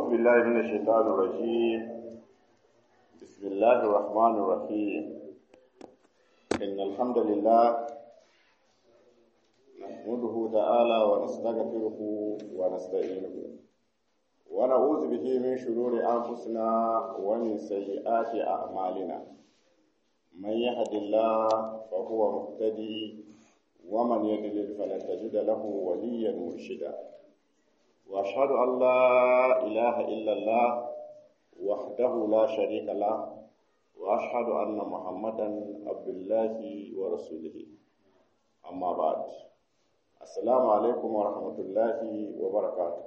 بالله من الشيطان الرجيم. بسم الله الرحمن الرحيم. إن الحمد لله نحمده تعالى ونستغفره ونستعينه ونعوذ به من شرور أنفسنا ومن سيئات أعمالنا. من يهد الله فهو مهتدي ومن يضلل فلن تجد له وليا مرشدا. وأشهد أن لا إله إلا الله وحده لا شريك له وأشهد أن محمدا عبد الله ورسوله. أما بعد، السلام عليكم ورحمة الله وبركاته.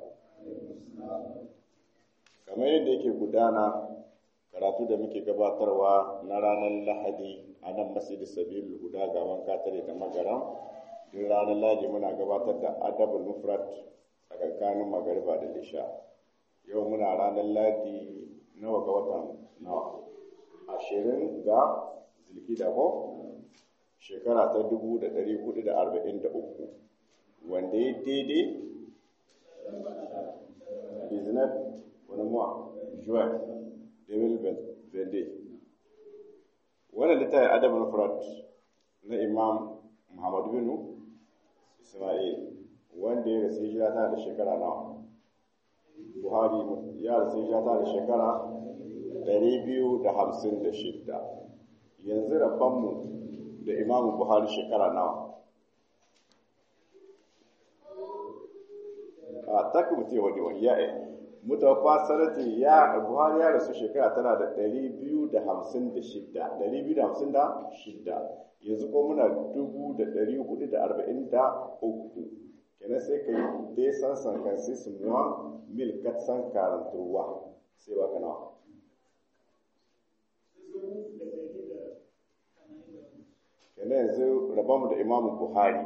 kamar yadda yake gudana karatu da muke gabatarwa na ranar Lahadi a nan Masjid Sabilul Huda ga wanka tare da magaram. Duk ranar Lahadi muna gabatar da Adabul Mufrad a tsakanin magariba da isha. Yau muna ranar Lahadi nawa ga watan nawa 20 ga Zulhijja ko shekara ta 1443 wanda ya daidai business wani muwa juwan 2020. Wannan littafin Adabul Mufrad na Imam Muhammad bin Ismail wanda ya rasu hijira ta da shekara nawa? Buhari ya rasu hijira ta da shekara 256. Yanzu rabanmu da Imam Buhari shekara nawa? A takumte wani ya mutawafa sanati ya Buhari ya rasu shekara tana da 256. Yanzu ko muna 1443. Kenan sai ka yi dai san kan sai su muwa mil katsan karantarwa sai baka nawa. Kenan yanzu rabamu da Imamu Buhari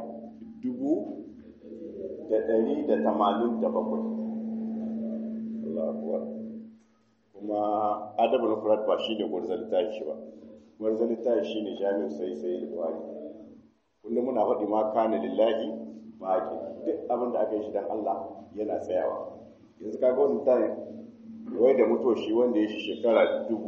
187. Allah akbar. Kuma Adabul Mufrad ba shine gwarzali tayi shi ba. Gwarzali tayi shine Jami'u sai Buhari. Kullum muna faɗi ma kana lillahi baki. Duk abin da aka yi shi dan Allah yana tsayawa. Yanzu kaga wannan tayi wai da mutuwa shi wanda ya shi shekara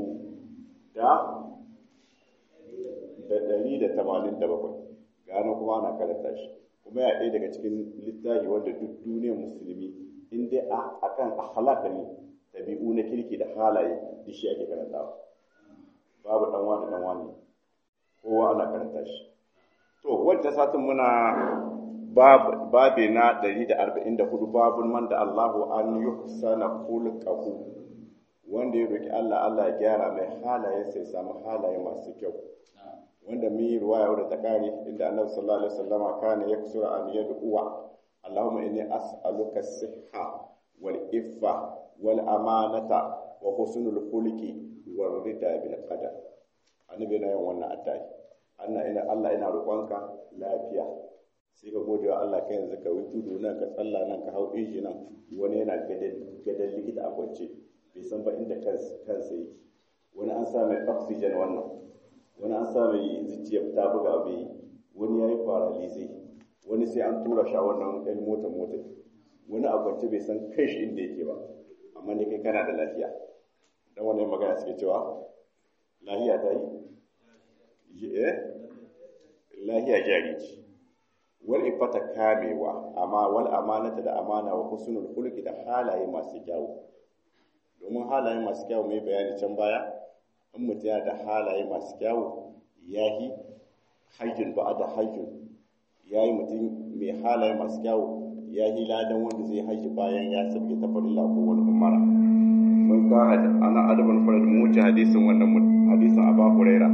1,187 gano kuma ana karanta shi kuma ya ɗaya daga cikin littafi wanda duk duniyar musulmi in dai akan akhlaq ne tabi'u na kirki da halaye duk shi ake karantawa. Babu dan wani kowa ana karanta shi. To wancan satin muna babe na 144 babun man da Allahu an yuhsana khulqahu, wanda ya roki Allah ya gyara mai halaye sai samu halaye masu kyau. Wanda mun yi ruwaya wadda ta kare inda Annabi sallallahu alaihi wasallama kana yaksura an yad'uwa Allahumma inni as'aluka as-sihha wal iffa wal amanata wa husnul khuluqi war rida bil qadar. Annabi yana yin wannan addu'a. Allah ina roƙonka lafiya. Sai ka gode wa Allah kai yanzu ka wuce tudu nan ka tsalla nan ka hau inji nan, wani yana gadan likita a kwance bai san ba inda kansa yake, wani an sa mai oxygen, wani an sa mai zuciya ta buga bai, wani yayi paralysis, wani sai an tura shi a wannan ɗan mota wani a kwance bai san kai shi inda yake ba, amma ne kai kana da lafiya. Dan wannan magana suke cewa lahiya ta yi lahiya jari ce. Wal ifata kamewa, amma wal amanata da amana wa husnul khuluqi da halaye masu kyau. Domin halaye masu kyau mai bayani can baya, in mutum yana da halaye masu kyau yahi hajjun ba'da hajjun, yayi mutum mai halaye masu kyau yahi ladan wanda zai haji bayan ya sabke tafarilla ko wani umara. Mun ka ana adabul farad mu wuce hadisin wannan hadisin Abu Hurairah.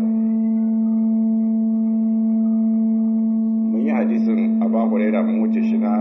Yi hadisin Abu Hurairah mun wuce shi na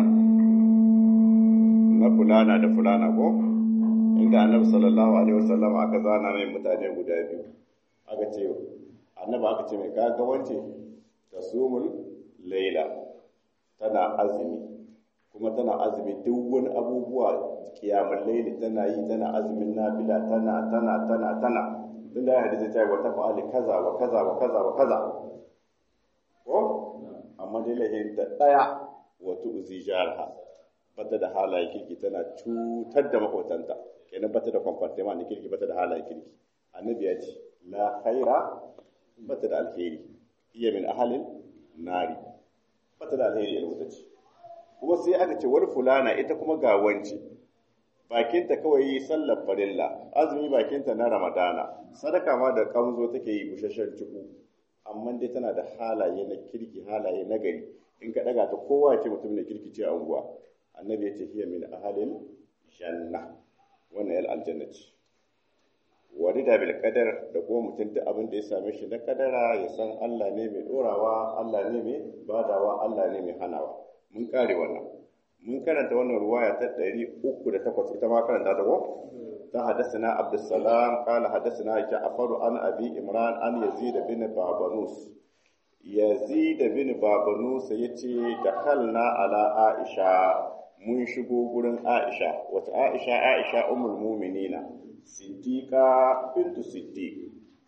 fulana da fulana ko inda Annabi sallallahu alaihi wasallam aka zana mai mutane guda biyu, aka ce Annabi aka ce mai kaga wance tasumul laila, tana azumi kuma tana azumi duk wani abubuwa kiyamul laili tana yi, tana azumin nafila tana tunda ya hadisi ta wata fa'ali kaza wa kaza wa kaza wa kaza ko amma dai lahin da daya wato uzi jarha bata da halaye kirki tana cutar da makwatanta kenan bata da comportement da kirki bata da halaye kirki annabi ya ce la khaira bata da alheri iya min ahalin nari bata da alheri ya wuta ce kuma sai aka ce wani fulana ita kuma ga wance bakinta kawai sallar farilla azumi bakinta na ramadana sadaka ma da kamzo take yi bushashen ciku amma dai tana da halaye na kirki halaye na gari in ka daga ta kowa ce mutum ne kirki ce a unguwa annabi ya ce hiya min ahalin janna wannan yal aljanna ce warida bil qadar da kuma mutum da abin da ya same shi na kadara ya san Allah ne mai dorawa Allah ne mai badawa Allah ne mai hanawa mun kare wannan mun karanta wannan ruwaya ta 308 ita ma karanta ta ko ta hadathana Abdussalam qala hadathana Ja'far an Abi Imran an Yazid bin Babanus Yazid bin Babanus yace dakalna ala Aisha mun shigo gurin Aisha wata Aisha ummul mu'minina Siddiqa bintu Siddiq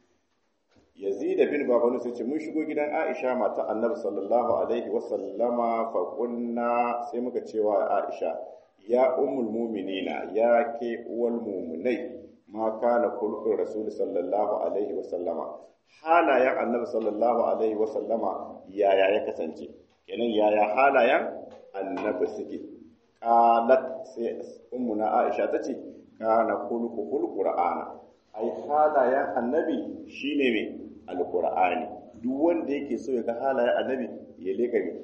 Yazid bin Babanus yace mun shigo gidan Aisha mata Annabi sallallahu alaihi wasallama fa kunna sai muka cewa Aisha ya ummul mu'minina ya ke uwal mu'minai ma kana kullu rasul sallallahu alaihi wasallama halayen Annabi sallallahu alaihi wasallama yaya ya kasance kenan yaya halayen Annabi suke qalat sai ummuna Aisha tace kana kullu qur'ana ai halayen Annabi shine me alqur'ani duk wanda yake so ya ga halayen Annabi ya leka ne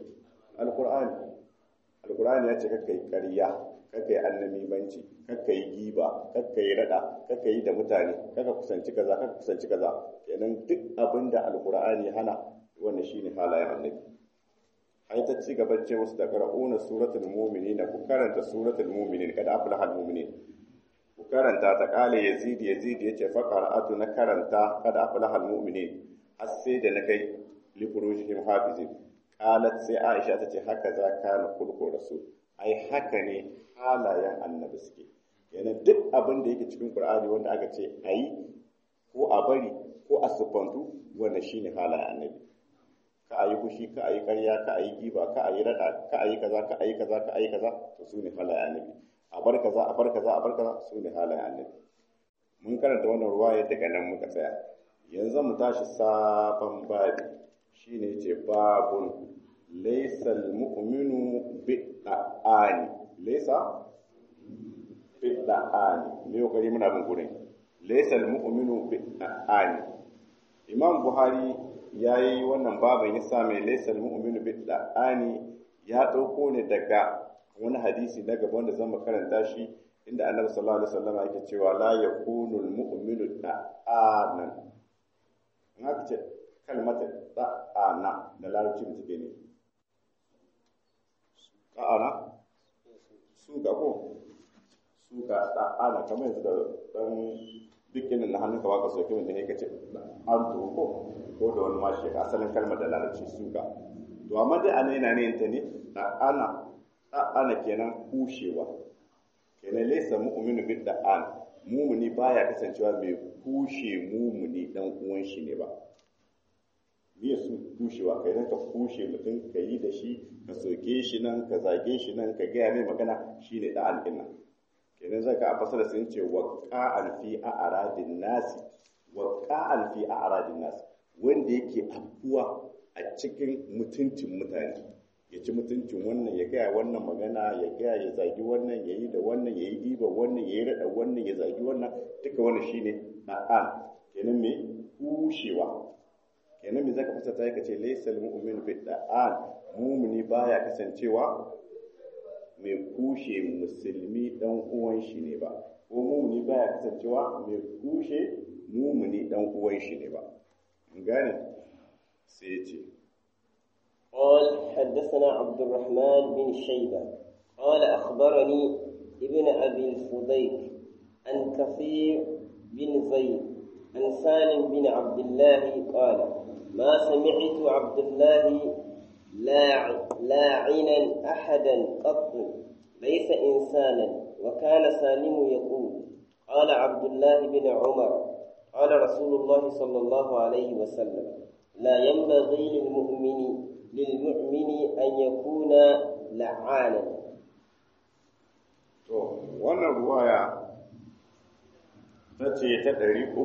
alqur'ani ya ce kakkai ƙarya kakkai annabimanci kakkai giba kakkai rada kakkai da mutane kaka kusanci kaza kenan duk abinda alqur'ani hana wannan shine halayen Annabi ai ta ci gaban ce musu da qara'una suratul mu'minin ku karanta suratul mu'minin kada aflahal mu'minin ku karanta ta kale yazid yace fa qara'atu na karanta kada aflahal mu'minin har sai da na kai li furujihim hafizin qalat sai Aisha tace haka za kana kulku rasul ai haka ne halayen Annabi suke yana duk abin da yake cikin Qur'ani wanda aka ce ayi ko a bari ko a sufantu wannan shine halayen Annabi ka ayi kushi ka ayi ƙarya ka ayi giba ka ayi rada ka ayi kaza ka ayi kaza to sune halayen Annabi a bar kaza sune halayen Annabi mun karanta wannan ruwaya daga nan muka tsaya yanzu mu tashi sabon babi shine yace babun laysal mu'minu bi'ani laysa bi'ani me kokari muna bin gurin laysal mu'minu bi'ani Imam Buhari yayi wannan baban ya sa mai laysal mu'minu bi'ani ya dauko ne daga wani hadisi na gaba wanda zan karanta shi inda Annabi sallallahu alaihi wasallam yake cewa la yakunul mu'minu da'anan in aka ce kalmata da'ana da larabci da take ne da'ana suka da'ana kamar yanzu da dan dukkanin na hannunka baka so kimin da ne kace an to ko da wani mashi asalin kalmar da larabci suka to amma dai ana yana ne ta ne da'ana kenan kushewa kenan laysa mu'minu bid da'an mumuni baya kasancewa mai kushe mumuni dan uwan shi ne ba me su kushewa kai ka kushe mutum ka yi da shi ka soke shi nan ka zage shi nan ka gaya mai magana shine da'an din nan kenan zaka a fasara sun ce waqa'an fi a'radin nasi wanda yake afkuwa a cikin mutuncin mutane ya ci mutuncin wannan ya gaya wannan magana ya gaya ya zagi wannan ya yi da wannan ya yi ɗiba wannan ya yi raɗa wannan ya zagi wannan duka wannan shine da'an kenan me kushewa kenan me zaka fasata yake ce laysal mu'min bi da'an mu'mini baya kasancewa mai kushe musulmi dan uwan shi ne ba ko mu'mini baya kasancewa mai kushe mu'mini dan uwan shi ne ba mun gane sai ya ce قال حدثنا عبد الرحمن بن شيبة قال أخبرني ابن أبي الفضيل عن كثير بن زيد عن سالم بن عبد الله قال ما سمعت عبد الله لاعنا أحدا قط ليس إنسانا وكان سالم يقول قال عبد الله بن عمر قال رسول الله صلى الله عليه وسلم لا ينبغي للمؤمن أن يكون لعانا to wannan ruwaya ta ce ta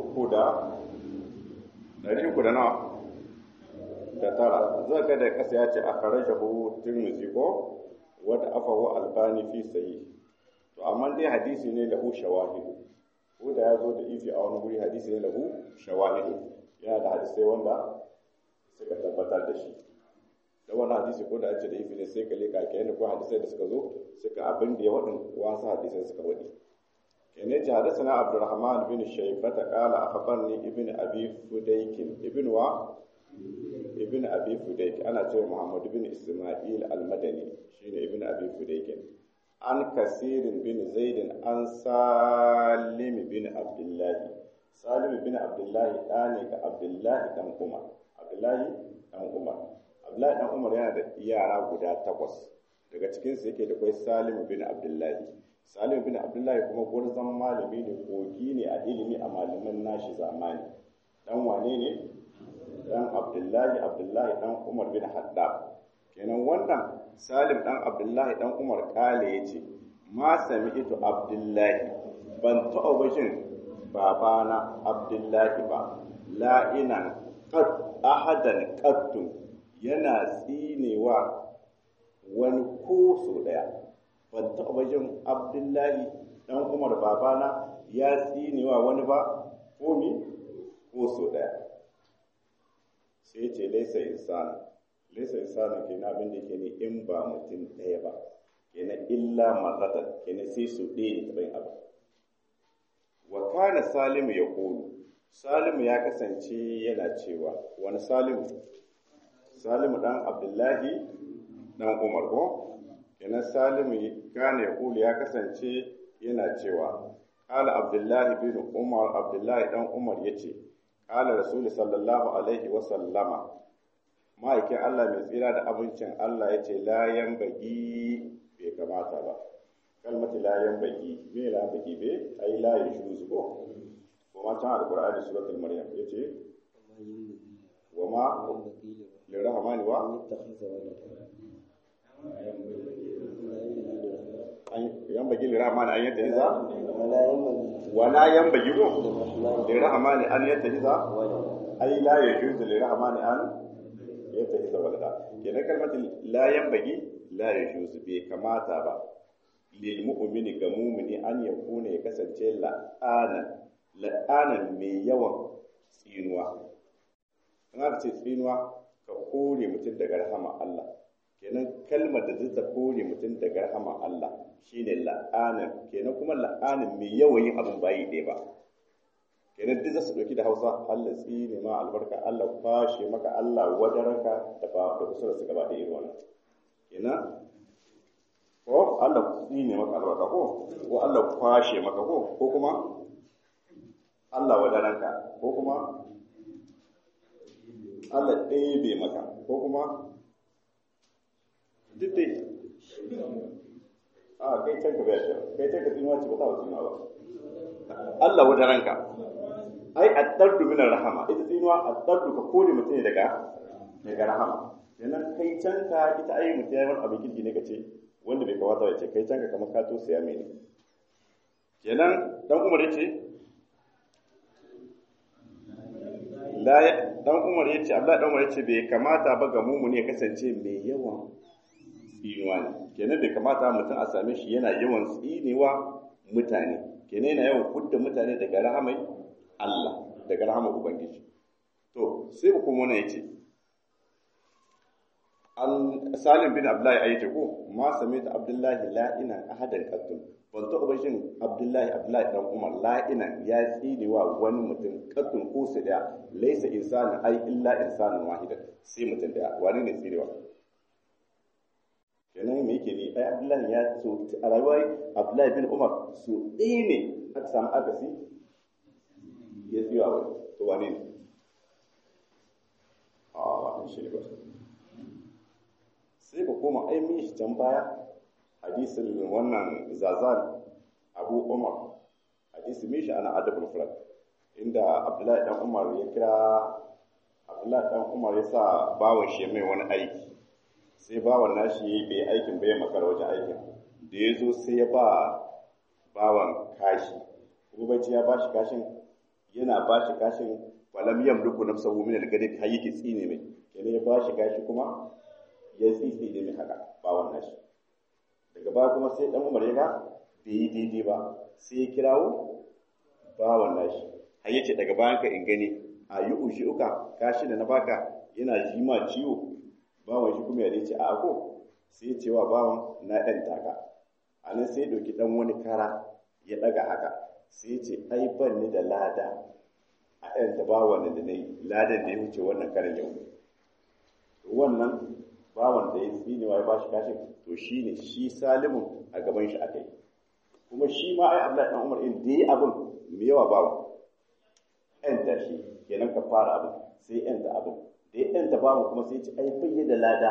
300 nawa da tara zaka da kasa ya ce a kharajahu tirmidhi ko wata afahu albani fi sahih to amma dai hadisi ne lahu shawahidu ko da ya zo da ifi a wani guri hadisi ne lahu shawahidu yana da hadisai wanda suka tabbatar da shi da wani hadisi ko da ake da ifi ne sai ka leka ke yana ko hadisai da suka zo suka abin da ya waɗin wasu hadisai suka waɗi kene ce hadisana abdurrahman bin shaybata qala akhbarni ibn abi fudayk ibn abi fudayk ana cewa muhammad bin isma'il al-madani shine ibn abi fudayk an kasirin bin zaidin an salim bin abdullahi salim bin abdullahi ɗane ga abdullahi ɗan umar abdullahi ɗan umar yana da yara guda 8 daga cikinsu yake da kwai salim bin abdullahi salim bin abdullahi kuma gurzon malami ne kogi ne a ilimi a malaman nashi zamani dan wane ne dan abdullahi ɗan umar bin haddab kenan wannan salim ɗan abdullahi ɗan umar kale ya ce ma sami ito abdullahi ban taɓa bashin babana abdullahi ba la'inan ahadan qattun yana tsinewa wani ko so daya ban taɓa bashin abdullahi ɗan umar babana ya tsinewa wani ba ko so daya sai ce laisa insana kenan abin da ke ne in ba mutum ɗaya ba kenan illa marratan kenan sai su ɗaya ta bayan abu wa kana salimu ya kulu salimu ya kasance yana cewa wani salimu ɗan abdullahi ɗan umar ko kenan salimu kana ya kulu ya kasance yana cewa qala abdullahi bin umar abdullahi ɗan umar yace qala rasul sallallahu alaihi wa sallama ma'aikin Allah mai tsira da abincin Allah ya ce layan bagi bai kamata ba kalmati layan bagi me layan bagi bai ai layin shuzu ko kuma can alqur'ani suratul maryam yace wa ma lirahmani wa yan bagi lirahmani an yadda iza wala yan bagi ko lirahmani an yadda iza ai la yajuzu lirahmani an yadda ita walada kenan kalmatin la yanbaghi la yajuzu bai kamata ba lil mu'mini ga mu'mini an yakuna ya kasance la'anan mai yawan tsinuwa an aka ce tsinuwa ka kore mutum daga rahama Allah kenan kalmar da zai ta kore mutum daga rahama Allah shine la'anan kenan kuma la'anan mai yawan yin abin bayi ɗaya ba kenan duk za su ɗauki da Hausa Allah tsine ma albarka Allah kwashe maka Allah wadaranka da kusa da su gaba ɗaya wannan kenan ko Allah tsine maka albarka ko Allah kwashe maka ko kuma Allah wadaranka ko kuma Allah ɗebe maka ko kuma duk dai kai can ka biya kai can ka tsinuwa ce ba ta wa tsinuwa ba Allah wadaranka ai addardu min rahama ita tsinuwa addardu ka kore mutum daga rahama kenan kai can ka ita ai mutum yayin abin kirki ne kace wanda bai kawata ya ce kai can ka kamar ka to saya mai ne kenan dan Umar yace Abdullahi dan Umar yace bai kamata ba ga mumuni ya kasance mai yawan tsinuwa ne kenan bai kamata mutum a same shi yana yawan tsinewa mutane kenan yana yawan kudda mutane daga rahamai Allah daga rahama Ubangiji. To, sai ku kuma wannan yace Salim bin Abdullahi ayyata ko ma sami ta Abdullahi la'inan ahadan qattun. Ban ta ubashin Abdullahi dan Umar la'inan ya tsinewa wani mutum qattun ko su daya laysa insanu ai illa insanun wahidan sai mutum daya wani ne tsinewa. Kenan me yake ni ai Abdullahi ya so a rayuwar Abdullahi bin Umar so ɗaya ne aka samu akasi ya tsiyo a wani to wane ne a wani shi ba sai ka koma aimin shi can baya hadisin wannan zazan Abu Umar hadisi mishi ana adabul furat inda Abdullahi dan Umar ya kira Abdullahi dan Umar ya sa bawan shi mai wani aiki sai bawan nashi bai aikin bai makar wajen aikin da ya zo sai ya ba kashi kuma bai ce ya bashi kashin yana bashi kashin falam yamliku nafsahu min al-gadab har yake tsine mai kenan ya bashi kashi kuma ya tsine mai haka ba wannan shi daga baya kuma sai dan Umar ya ga bai yi daidai ba sai ya kirawo ba wannan shi har yace daga bayan ka in gani a yi ushi uka kashi da na baka yana ji ma ciwo bawan shi kuma ya ce a ko sai ya ce wa bawan na dan taka anan sai ya dauki dan wani kara ya daga haka sai ya ce ai ban ni da lada a ɗan da bawan da na yi ladan da ya wuce wannan karin yau wannan bawan da ya tsine wa ya ba shi kashin to shi ne shi salimun a gaban shi aka yi kuma shi ma ai Abdullahi dan Umar in da yi abin me yawa bawan ɗan da shi kenan ka fara abin sai ɗan da abin da ya ɗan da bawan kuma sai ce ai bai da lada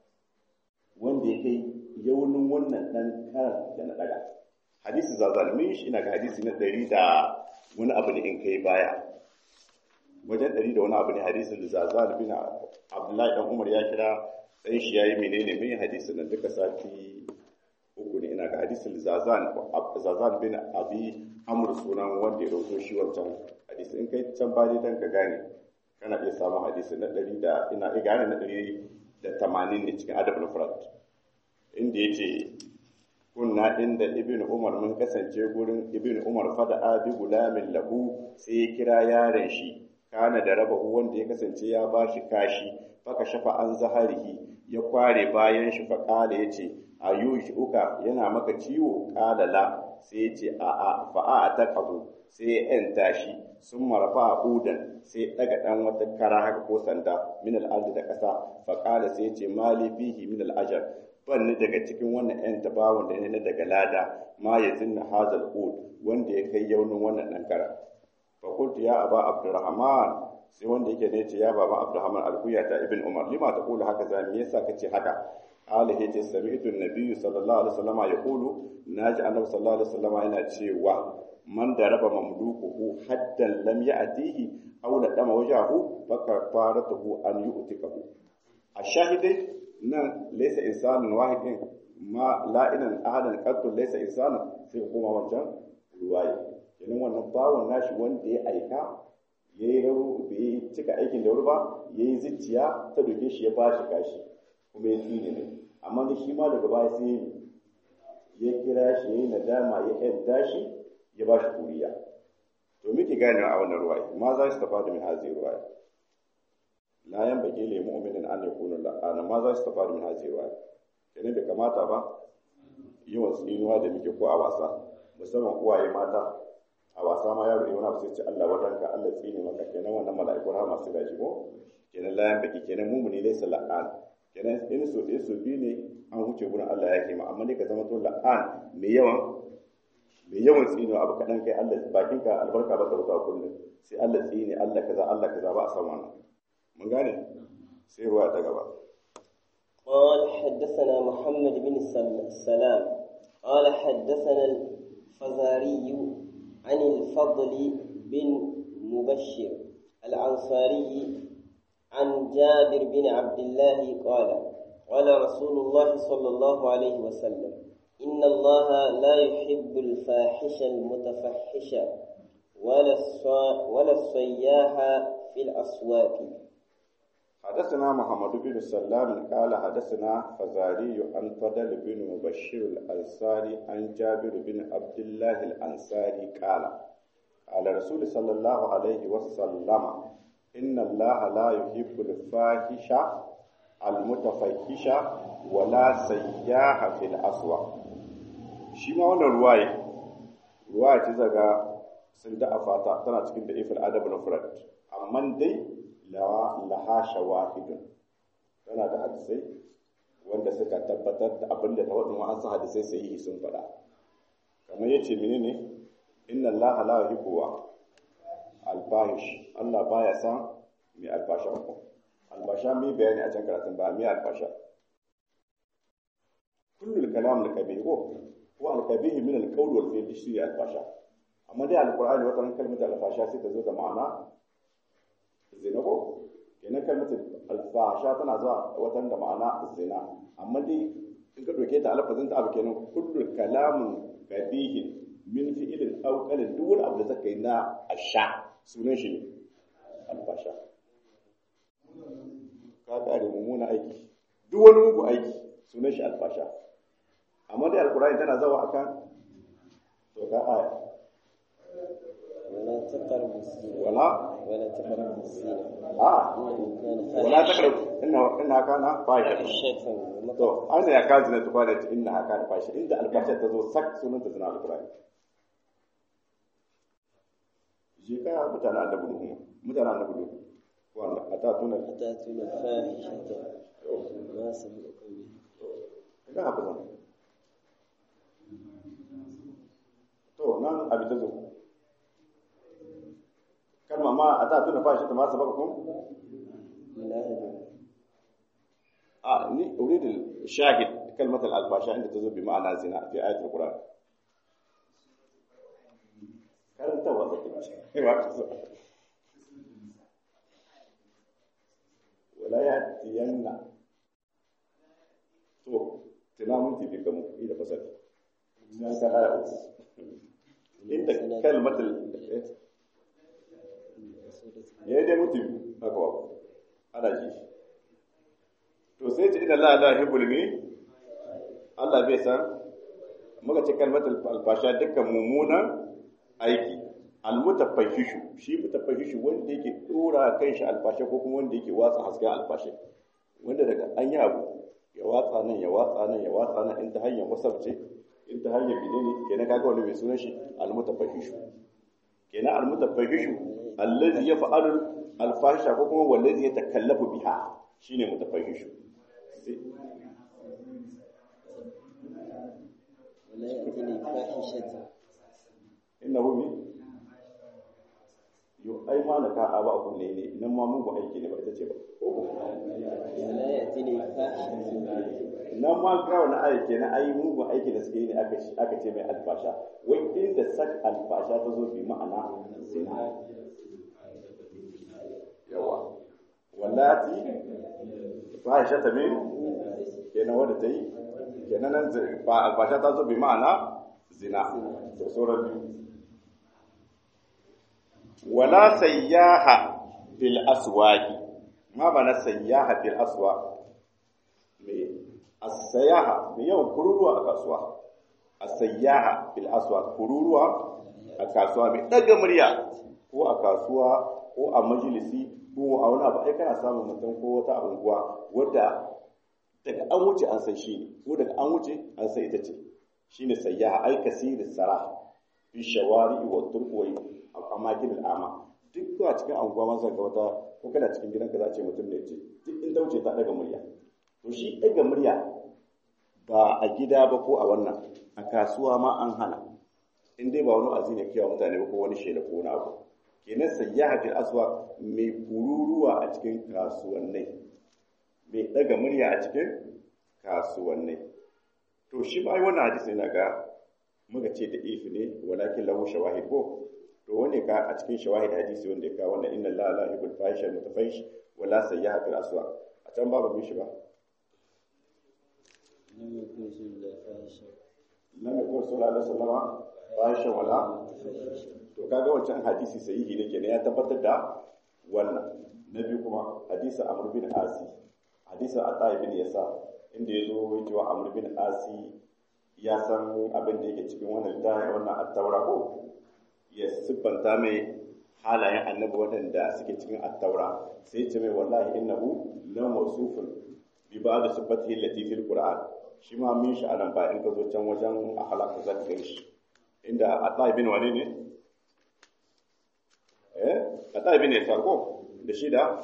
wanda ya kai yaunin wannan ɗan karan da na ɗaga hadisi zazalmin shi ina ga hadisi na 100 da wani abu ne in kai baya wajen 100 da wani abu ne hadisin da zazal bin Abdullahi dan Umar ya kira dan shi yayi menene mai hadisin nan duka sati uku ne ina ga hadisin da zazal bin Abi Amr sunan wanda ya rawaito shi wancan hadisi in kai can ba dai dan ka gane kana iya samun hadisi na 100 da ina ga gane na 180 ne cikin adab al-mufrad inda yace kunna inda ibn Umar mun kasance gurin ibn Umar fada bi gulamin lahu sai ya kira yaron shi kana da rabahu wanda ya kasance ya bashi kashi faka shafa an zaharihi ya kware bayan shi fa kala yace ayushi uka yana maka ciwo kala la sai yace a a fa a taqahu sai ya enta shi sun marafa udan sai daga dan wata kara haka ko sanda min al da kasa fa kala sai yace mali fihi min al-ajr banni daga cikin wannan ‘yan tabawon da ne daga lada ma ya zinna hazal ud wanda ya kai yaunin wannan ɗan kara. Fakultu ya aba Abdurrahman sai wanda yake ne ce ya baba Abdurrahman alkuya ta Ibn Umar lima ta kula haka za me yasa kace haka? Ala ya ce sami'tu nabiyyu sallallahu alaihi wasallama ya kulu naji annabi sallallahu alaihi wasallama yana cewa man da raba mamlukuhu haddan lam ya'tihi aw la dama wajahu fa kafaratuhu an yu'tikahu. A shahidai nan laisa insanun wahidin ma la'inan ahadan qattu laisa insanun sai kuma wancan ruwaye kenan wannan bawon nashi wanda ya aika yayi rawu bai cika aikin da ba yayi zuciya ta doke shi ya bashi kashi kuma ya tsine ne amma da shi ma daga baya sai ya kira shi yayi nadama ya yadda shi ya bashi kuriya to miki gane a wannan ruwaye ma za shi tafada min hazi ruwaye la yan bage le mu'minin an yakunu la'ana ma za su tafari min haziwa kenan bai kamata ba yawan tsinuwa da muke ko a wasa musamman uwaye mata a wasa ma yaro wani abu sai ce Allah wadanka Allah tsine maka kenan wannan mala'iku rahama su gaji ko kenan la yan bage kenan mu'mini laysa la'an kenan in so bi ne an huce gurin Allah ya kima amma ne ka zama to la'an mai yawan tsinuwa abu kadan kai Allah bakinka albarka ba ta wuta kullum sai Allah tsine Allah kaza ba a san wannan من قال سير وقت قبل قال حدثنا محمد بن السلام قال حدثنا الفزاري عن الفضل بن مبشر الأنصاري عن جابر بن عبد الله قال قال رسول الله صلى الله عليه وسلم إن الله لا يحب الفاحش المتفحش ولا الصياح في الأسواق. حدثنا محمد بن سلام قال حدثنا فزاري عن فضل بن مبشر الأنصاري عن جابر بن عبد الله الأنصاري قال قال رسول صلى الله عليه وسلم إن الله لا يحب الفاحش المتفحش ولا سياح في الأسواق. shi ma wannan ruwaya ce zaga sun da afata tana cikin da ifil adab al-mufrad amma dai laha shawahidun tana da hadisai wanda suka tabbatar da abinda ta wadin wa'ansu hadisai sahihi sun faɗa kamar yace menene inna allaha la yuhibbu al-fahish Allah baya san mai albasha ko albasha mai bayani a can karatun ba mai albasha kullu al-kalam al-kabih ko al-kabih min al-qawl wal fi'l shi albasha amma dai al-qur'ani wata kalmar albasha sai ta zo da ma'ana zina ko kenan kalmar alfasha tana zuwa watan da ma'ana zina amma dai in ka doke ta alfazin ta abu kenan kullu kalamun qabihin min fi'ilin aw qalin duk wani abu da zaka yi na asha sunan shi ne alfasha ka kare mummuna aiki duk wani mugu aiki sunan shi alfasha amma dai alqur'ani tana zawa akan to ka aya ولا تقربوا الزنا ولا تقربوا الزنا ولا تقربوا إنها كان فاحشة to ana ya kazi na tukwana ta inna kana fashi inda alfasha ta zo sak sunan ta zina alqur'ani je ka mutana annabi nuhu wanda atatuna الفاحشة ما سبقكم به ina haka zan to nan abi ta zo kalma ma atatuna fashi ta ma sabaqakum ni أريد الشاهد كلمة الفاحشة عند تزول بمعنى زنا في آية القرآن كان توضح ولا يأتين تو تنامون تبيكم إلى فساد كان آية عند كلمة يا متي أقوى أنا جيش to sai ce idan la yuhibbul Allah bai san muka ce kalmatul alfasha dukkan mummunan aiki almutafafishu shi mutafafishu wanda yake dora kan shi alfasha ko kuma wanda yake watsa hasken alfasha wanda daga an yi abu ya watsa nan ya watsa nan ya watsa nan in ta hanyar wasaf ce in ta hanyar bidini kenan kaga wani mai sunan shi almutafafishu kenan almutafafishu allazi yaf'alu alfasha ko kuma wallazi yatakallafu biha shine mutafafishu ولا يأتيني فاحشة innahu min yo ai ma na ka aba ku ne nan ma mun ba aiki ne ba ita ce ba ولا يأتيني فاحشة nan ma ka wani aiki na ai mun ba aiki da suke yi ne aka ce mai alfasha wai inda sak alfasha ta zo bi ma'ana zina yawa wallati fahisha ta min kenan wanda ta yi kenan nan ba alfasha ta zo bi ma'ana zina to sauran biyu wala sayyaha fil aswaqi ma bana sayyaha fil aswaq me as-sayyaha me yawan kururuwa a kasuwa as-sayyaha fil aswaq kururuwa a kasuwa me daga murya ko a kasuwa ko a majalisi ko a wani abu ai kana samun mutum ko wata unguwa wadda daga an wuce an san shi ne ko daga an wuce an san ita ce shine sayyaha ai kasiris sarah fi shawari wa turqi amakin al'ama duk a cikin anguwa ma ga wata ko kana cikin gidanka za a ce mutum ne ce duk inda wuce ta daga murya to shi daga murya ba a gida ba ko a wannan a kasuwa ma an hana in dai ba wani azi ne kiyawa mutane ba ko wani shaida ko wani abu kenan sayyaha fil aswa mai kururuwa a cikin kasuwannai mai daga murya a cikin kasuwannai to shi ba ai wannan hadisi ina ga muka ce da ifi ne walakin lahu shawahid ko to wanda ka a cikin shawahid hadisi wanda ka wannan inna la la yuhibbul fahisha mutafahish wala sayyaha fil aswa a can babu mishi ba lam yakun sallallahu alaihi wasallam fahisha wala to kaga wancan hadisi sahihi ne kenan ya tabbatar da wannan na biyu kuma hadisi amr bin asi hadisi ata ibn yasa inda yazo cewa amr bin asi ya san abin da yake cikin wannan littafi wannan at-taura ko ya siffanta mai halayen annabi wadanda suke cikin at-taura sai ya ce mai wallahi innahu la mawsufun bi ba'd sifatihi allati fil qur'an shi ma min shi anan ba in ka zo can wajen akhlaq za ka gani shi inda ata ibn wani ne ata ibn yasa ko da shi da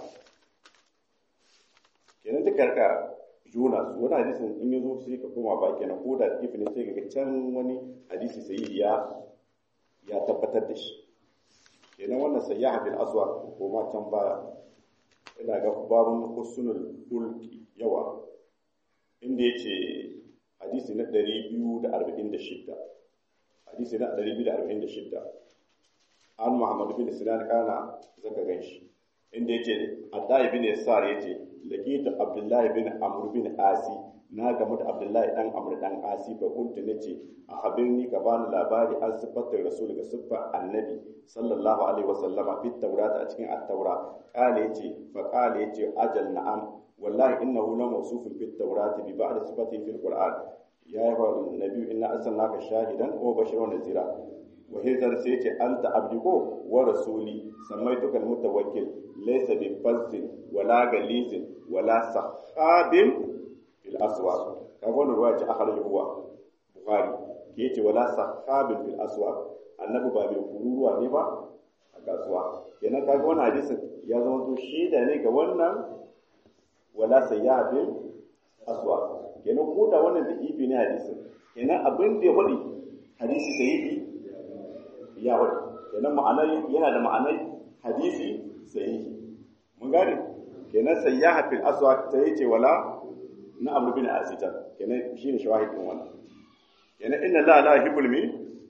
kenan duka ka juna su wani hadisin in yazo sai ka koma ba kenan ko da ifne sai ga can wani hadisi sai ya tabbatar da shi kenan wannan sayyaha bil aswa ko ma can baya ina ga babun husnul khulqi yawa inda yace hadisi na 246 hadisi na 246 an Muhammad bin Sinan kana zaka ganshi inda yace Adda ibn Yasar yace laqitu Abdullah bin Amr bin Asi na gamu da Abdullahi dan Amr dan Asi fa kuntu nace a habirni ka bani labari an sifatar rasul ga siffar annabi sallallahu alaihi wasallama fit tawrat a cikin at-taura qala yace ajal na'am wallahi innahu la mawsufun fit tawrat bi ba'd sifati fil qur'an ya ayyuhan nabiy inna arsalnaka shahidan wa bashiran wa nadhira wa hizar sai yace anta abdiko wa rasuli samaituka al-mutawakkil laysa bi fazzin wala galizin wala sahabin fil aswaq kaga wannan ruwaya ce akhrajahu huwa bukhari ke yace wala sahabin fil aswaq annabi ba mai kururuwa ne ba a kasuwa kenan kaga wannan hadisin ya zama to shaida ne ga wannan wala sayyabil aswaq kenan ko da wannan da ibi ne hadisin kenan abin da ya wadi hadisi sahihi ya wadi kenan ma'anar yana da ma'anar hadisi sahihi mun gane kenan sayyaha fil aswaq sai yace wala na Amr bin Asitan kenan shine shawahidin wannan kenan inna la yuhibbul min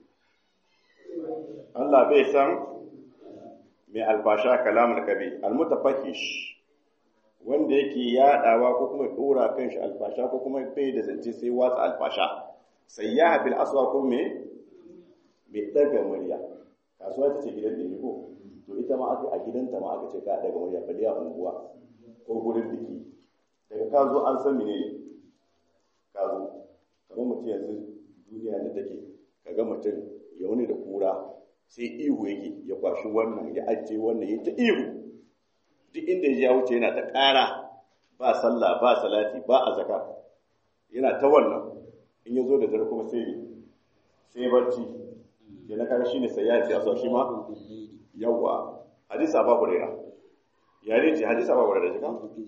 Allah bai san mai alfasha kalamul kabi almutafahish wanda yake yadawa ko kuma dora kanshi alfasha ko kuma bai da zance sai watsa alfasha sayyaha bil aswa ko me daga murya kasuwa tace gidan da ko to ita ma aka a gidanta ma aka ce ka daga murya fa a unguwa ko gurin biki daga ka zo an san menene ka zo kamar mutum yanzu duniya da take kaga mutum ya wani da kura sai ihu yake ya kwashi wannan ya ajiye wannan ya ta ihu duk inda ya wuce yana ta ƙara ba sallah ba salati ba a zaka yana ta wannan in ya zo da dare kuma sai barci ya na kare shine sai ya ce aso shi ma yawa hadisi Abu Hurairah yare ce hadisi Abu Hurairah jika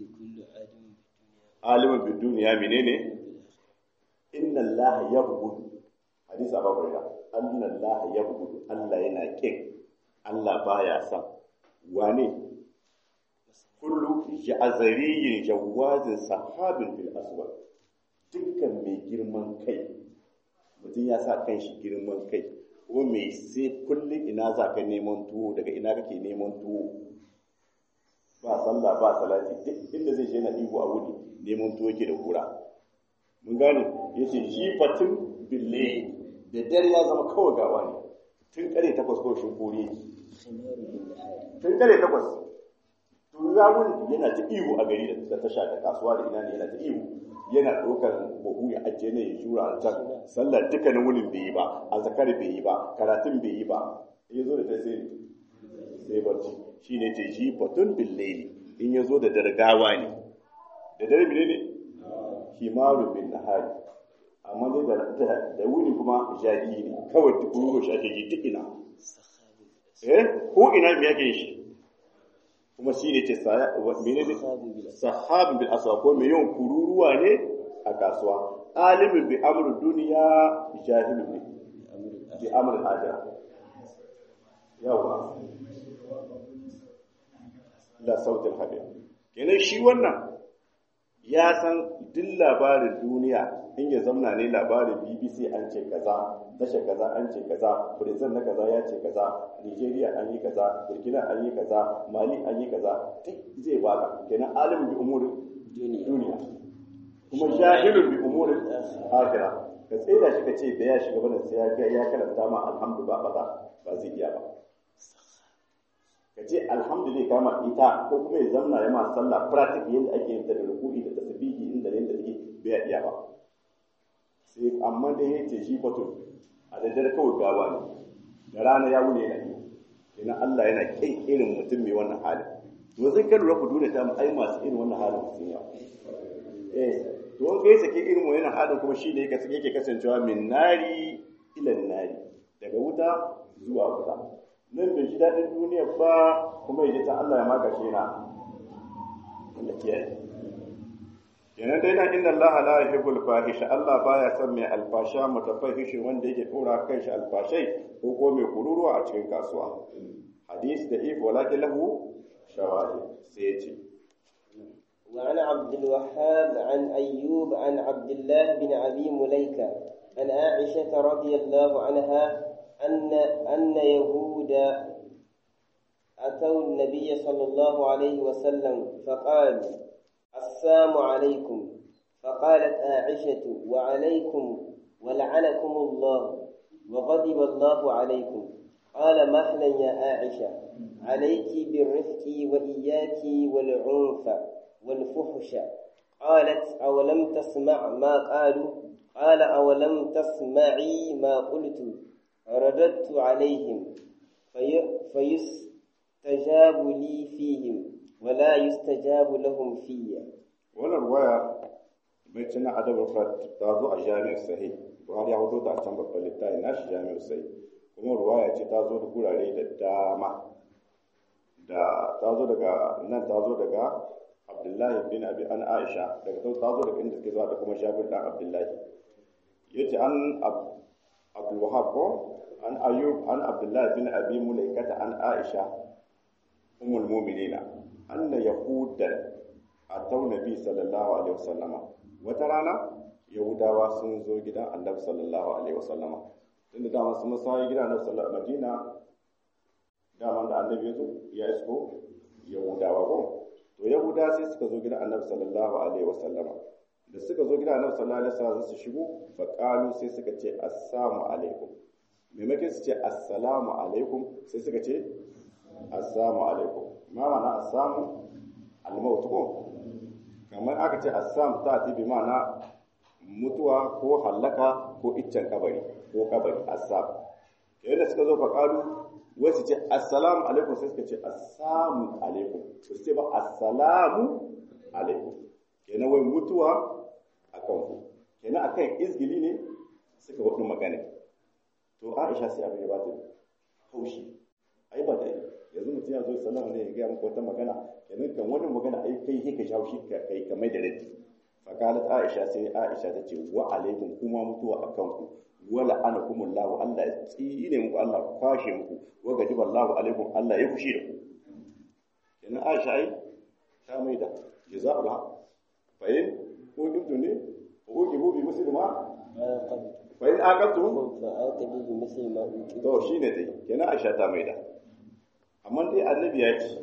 alimin bid duniya menene inna allaha yabghud hadisi Abu Hurairah anna allaha yabghud Allah yana kin Allah baya san wane kullu ja'zariyin jawazin sahabin bil aswad dukkan mai girman kai mutum ya sa kanshi girman kai ko mai sai kullum ina za ka neman tuwo daga ina kake neman tuwo ba sallah ba salati duk inda zai je na ihu a wuri neman tuwo ke da kura mun gane yace jifatun billahi da dare ya zama kawai gawa ne tun kare 8 ko shinkuri tun kare 8 to zawun yana ta ihu a gari da tasha da kasuwa da ina ne yana ta ihu yana ɗaukar buhu ya ajiye ne ya shura a can sallar dukkanin wurin bai yi ba a zakar bai yi ba karatun bai yi ba ya zo da ta sai barci shi ne ce shi fatun billaili in ya zo da dargawa ne da dare bine ne himaru bin nahari amma dai da wuni kuma jadi ne kawai tukuru shi ake ji duk ina ko ina me yake shi kuma shi ne ce sahabin bil aswa ko mai yawan kururuwa ne a kasuwa alimin bi amr duniya jahilun bi amr akhirah yawa la sautin habib kenan shi wannan ya san duk labarin duniya in ya zamna ne labarin BBC an ce kaza tashar kaza an ce kaza Brazil na kaza ya ce kaza Nigeria an yi kaza Burkina an yi kaza Mali an yi kaza duk zai baka kenan alim bi umurin duniya kuma jahilun bi umurin akhirah ka tsaya shi ka ce da ya shiga bana sai ya karanta ma alhamdulillah ba zai iya ba ka ce alhamdulillah kama ita ko kuma ya zamna ya ma sallah practice yadda ake yin ta da ruku'i da tasbihi inda yanda take bai iya ba sai amma dai yace shi fato a daddare kawai gawa ne da rana ya wune yana yi ina Allah yana kin irin mutum mai wannan halin to sai ka lura ku dole ta ai masu irin wannan halin sun yawa to an kai sake irin wannan halin kuma shi ne yake kasancewa min nari ila nari daga wuta zuwa wuta nan bai ji daɗin duniya ba kuma ya ta Allah ya maka shi na wanda kiyaye kenan dai nan inna Allah la yuhibbul fahisha Allah baya son mai alfasha mutafahishi wanda yake dora kan shi alfashai ko mai kururuwa a cikin kasuwa hadis da if walakin lahu shawahid sai yace وعن عبد الوهاب عن أيوب عن عبد الله بن أبي مليكة عن عائشة رضي الله عنها أن يهود أتوا النبي صلى الله عليه وسلم فقال السلام عليكم فقالت عائشة وعليكم ولعنكم الله وغضب الله عليكم. قال مهلا يا عائشة عليك بالرفق وإياك والعنف والفحش. قالت أولم تسمع ما قالوا؟ قال أولم تسمعي ما قلت؟ رددت عليهم فيستجاب لي فيهم ولا يستجاب لهم في. wannan ruwaya mai cina adabul fat ta zo a jami'ar sahih Buhari ya hudo ta can babban littafin nashi jami'ar sahih kuma ruwaya ce ta zo da gurare da dama da ta zo daga Abdullahi bin Abi an Aisha daga ta zo daga inda take zuwa da kuma Jabir dan Abdullahi yace an Abdul Wahhab ko an Ayyub an Abdullahi bin Abi Mulaikata an Aisha ummul mu'minina anna yahudan atau nabi sallallahu alaihi wasallama wata rana yahudawa sun zo gidan annabi sallallahu alaihi wasallama tunda dama sun masayi gidan annabi sallallahu alaihi Madina dama da annabi yazo ya isko yahudawa ko to yahudawa sai suka zo gidan annabi sallallahu alaihi wasallama da suka zo gidan annabi sallallahu alaihi wasallam su shigo fa qalu sai suka ce assalamu alaikum maimakon su ce assalamu alaikum sai suka ce assalamu alaikum ma ma'ana assalamu al-maut ko kamar aka ce assam ta bi ma'ana mutuwa ko hallaka ko iccen kabari ko kabari assam yayin da suka zo fa qalu wasu ce assalamu alaikum sai suka ce assalamu alaikum su ce ba assalamu alaikum kenan wai mutuwa akan ku kenan akan izgili ne suka wadu magana to Aisha sai abin ya bata haushi ai ba da yanzu mutum ya zo sallama ne ya ga maka wata magana kenan kan wani magana ai kai ka shawo shi kai kamar da raddi faqalat Aisha sai Aisha ta ce wa alaikum kuma mutuwa akan ku wala anakumullahu Allah ya tsine muku Allah kwashe muku wa gadiballahu alaikum Allah ya fushi da ku kenan Aisha ai ta mai da jazaa'ul haq fa in kuntum ne uqibu bi muslima fa in aqatu fa aqabu bi muslima to shine dai kenan Aisha ta mai da amma dai annabi ya ce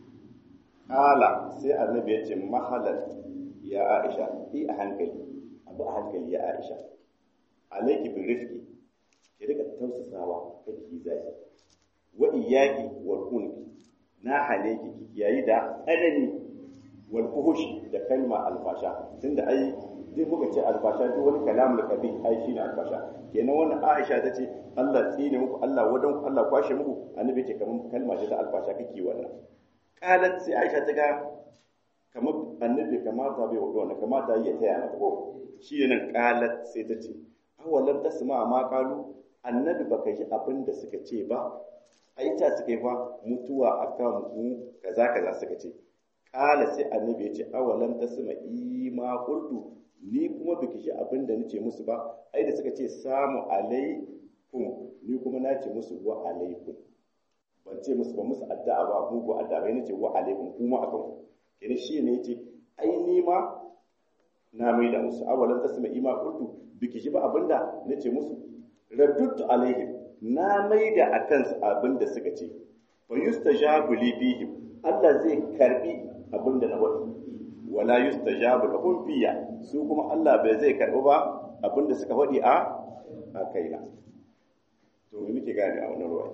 kala sai annabi ya ce mahalal ya Aisha a hankali ya Aisha alaiki bin rifki ki rika tausasawa kake zafi wa iyaki wal unki na haleki ki yayi da adani wal fuhushi da kalma alfasha tunda ai dai muka ce alfasha duk wani kalamul kabi ai shine alfasha kenan wannan Aisha ta ce Allah tsine muku Allah wadan Allah kwashe muku annabi ce kaman kalma ce ta alfasha kake wannan qalat sai Aisha ta ga kamar annabi kamata bai wado wannan kamata ya taya mata ko shi nan qalat sai ta ce awalan tasma ma qalu annabi baka ji abin da suka ce ba ai ta suka yi fa mutuwa akan mu kaza suka ce qala sai annabi ya ce awalan tasma ma qultu ni kuma baki ji abin da nace musu ba ai da suka ce samu alaikum ni kuma nace musu wa alaikum ban ce musu ba musu addu'a ba mugu addu'a bai nace wa alaikum kuma akan ku kenan shi ne yace ai ni ma na mai da musu awalan tasma ma qultu biki ji ba abinda nace musu raddut alaihim na mai da akan su abinda suka ce fa yustajabu li bihim Allah zai karbi abinda na wadi wala yustajabu lahum fiya su kuma Allah bai zai karbi ba abinda suka wadi a kaina to me muke gane a wannan ruwa